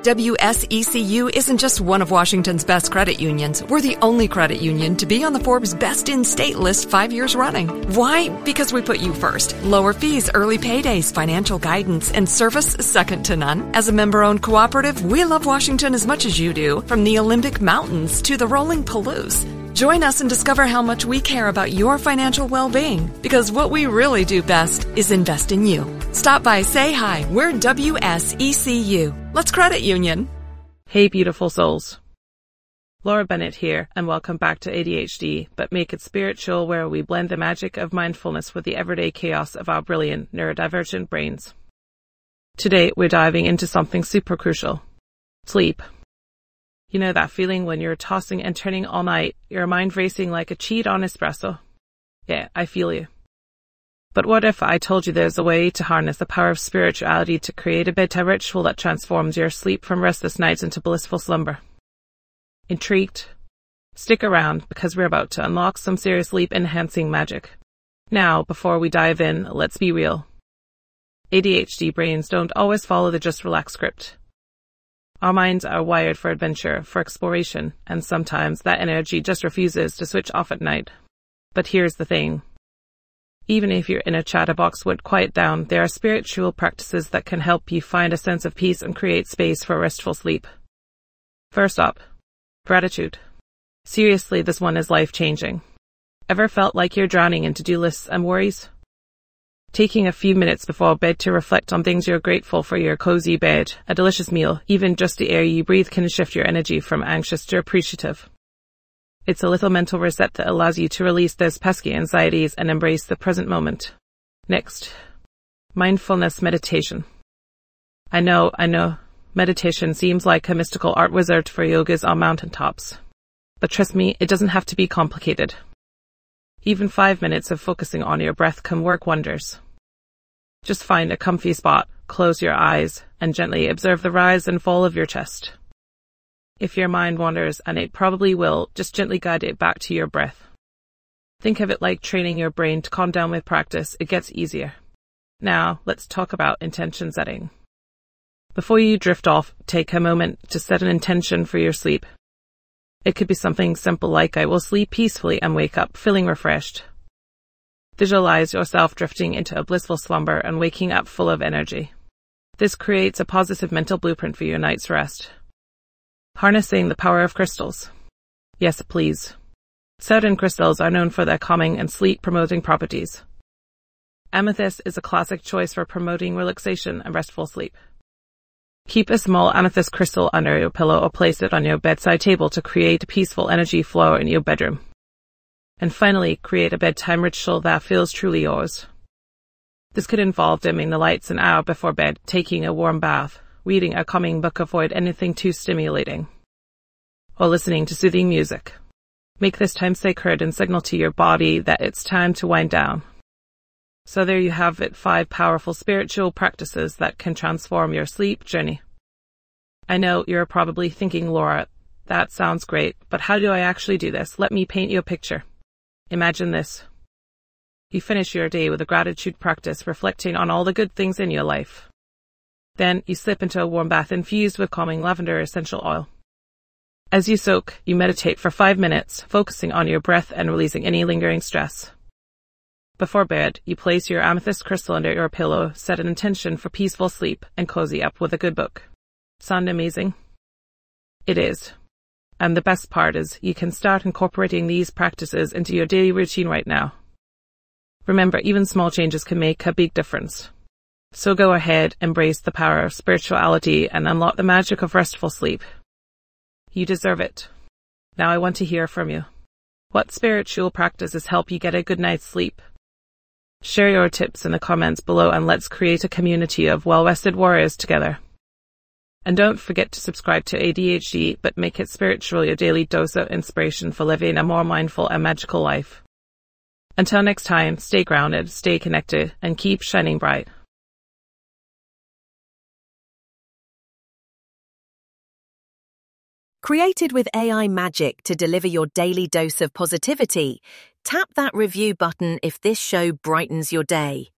WSECU isn't just one of Washington's best credit unions. We're the only credit union to be on the Forbes Best in State list 5 years running. Why? Because we put you first. Lower fees, early paydays, financial guidance, and service second to none. As a member-owned cooperative, we love Washington as much as you do, from the Olympic Mountains to the rolling Palouse. Join us and discover how much we care about your financial well-being, because what we really do best is invest in you. Stop by, say hi. We're WSECU. Let's credit union. Hey, beautiful souls. Laura Bennett here, and welcome back to ADHD, but make it spiritual, where we blend the magic of mindfulness with the everyday chaos of our brilliant, neurodivergent brains. Today, we're diving into something super crucial. Sleep. You know that feeling when you're tossing and turning all night, your mind racing like a cheat on espresso? Yeah, I feel you. But what if I told you there's a way to harness the power of spirituality to create a bedtime ritual that transforms your sleep from restless nights into blissful slumber? Intrigued? Stick around, because we're about to unlock some serious sleep-enhancing magic. Now, before we dive in, let's be real. ADHD brains don't always follow the just relax script. Our minds are wired for adventure, for exploration, and sometimes that energy just refuses to switch off at night. But here's the thing. Even if your inner chatterbox would quiet down, there are spiritual practices that can help you find a sense of peace and create space for restful sleep. First up, gratitude. Seriously, this one is life-changing. Ever felt like you're drowning in to-do lists and worries? Taking a few minutes before bed to reflect on things you're grateful for: your cozy bed, a delicious meal, even just the air you breathe, can shift your energy from anxious to appreciative. It's a little mental reset that allows you to release those pesky anxieties and embrace the present moment. Next, mindfulness meditation. I know, meditation seems like a mystical art wizard for yogas on mountaintops. But trust me, it doesn't have to be complicated. Even 5 minutes of focusing on your breath can work wonders. Just find a comfy spot, close your eyes, and gently observe the rise and fall of your chest. If your mind wanders, and it probably will, just gently guide it back to your breath. Think of it like training your brain to calm down. With practice, it gets easier. Now, let's talk about intention setting. Before you drift off, take a moment to set an intention for your sleep. It could be something simple like, I will sleep peacefully and wake up feeling refreshed. Visualize yourself drifting into a blissful slumber and waking up full of energy. This creates a positive mental blueprint for your night's rest. Harnessing the power of crystals. Yes, please. Certain crystals are known for their calming and sleep-promoting properties. Amethyst is a classic choice for promoting relaxation and restful sleep. Keep a small amethyst crystal under your pillow or place it on your bedside table to create a peaceful energy flow in your bedroom. And finally, create a bedtime ritual that feels truly yours. This could involve dimming the lights an hour before bed, taking a warm bath, reading a calming book, avoid anything too stimulating, or listening to soothing music. Make this time sacred and signal to your body that it's time to wind down. So there you have it, 5 powerful spiritual practices that can transform your sleep journey. I know you're probably thinking, Laura, that sounds great, but how do I actually do this? Let me paint you a picture. Imagine this. You finish your day with a gratitude practice, reflecting on all the good things in your life. Then you slip into a warm bath infused with calming lavender essential oil. As you soak, you meditate for 5 minutes, focusing on your breath and releasing any lingering stress. Before bed, you place your amethyst crystal under your pillow, set an intention for peaceful sleep, and cozy up with a good book. Sound amazing? It is. And the best part is, you can start incorporating these practices into your daily routine right now. Remember, even small changes can make a big difference. So go ahead, embrace the power of spirituality, and unlock the magic of restful sleep. You deserve it. Now I want to hear from you. What spiritual practices help you get a good night's sleep? Share your tips in the comments below, and let's create a community of well-rested warriors together. And don't forget to subscribe to ADHD, but make it spiritual, your daily dose of inspiration for living a more mindful and magical life. Until next time, stay grounded, stay connected, and keep shining bright. Created with AI magic to deliver your daily dose of positivity, tap that review button if this show brightens your day.